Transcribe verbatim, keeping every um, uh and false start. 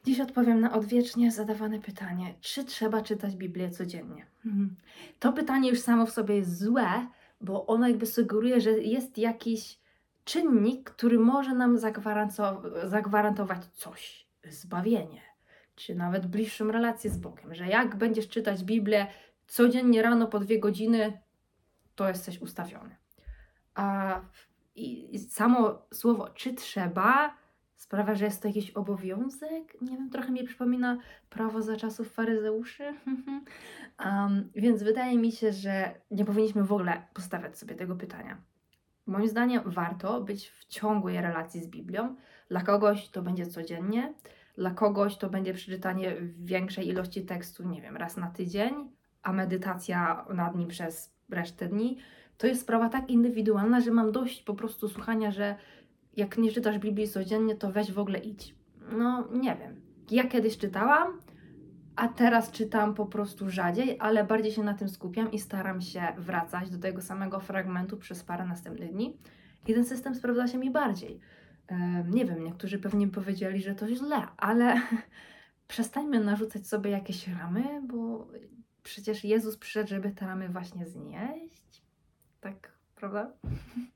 Dziś odpowiem na odwiecznie zadawane pytanie, czy trzeba czytać Biblię codziennie? Mhm. To pytanie już samo w sobie jest złe, bo ono jakby sugeruje, że jest jakiś czynnik, który może nam zagwaranco- zagwarantować coś, zbawienie, czy nawet bliższą relację z Bogiem, że jak będziesz czytać Biblię codziennie rano po dwie godziny, to jesteś ustawiony. A i, i samo słowo czy trzeba sprawia, że jest to jakiś obowiązek. Nie wiem, trochę mi przypomina prawo za czasów faryzeuszy. um, więc wydaje mi się, że nie powinniśmy w ogóle postawiać sobie tego pytania. Moim zdaniem warto być w ciągłej relacji z Biblią. Dla kogoś to będzie codziennie, dla kogoś to będzie przeczytanie większej ilości tekstu, nie wiem, raz na tydzień, a medytacja nad nim przez resztę dni. To jest sprawa tak indywidualna, że mam dość po prostu słuchania, że jak nie czytasz Biblii codziennie, to weź w ogóle idź. No, nie wiem. Ja kiedyś czytałam, a teraz czytam po prostu rzadziej, ale bardziej się na tym skupiam i staram się wracać do tego samego fragmentu przez parę następnych dni. I ten system sprawdza się mi bardziej. Em, nie wiem, niektórzy pewnie powiedzieli, że to źle, ale przestańmy narzucać sobie jakieś ramy, bo przecież Jezus przyszedł, żeby te ramy właśnie znieść. Tak, prawda?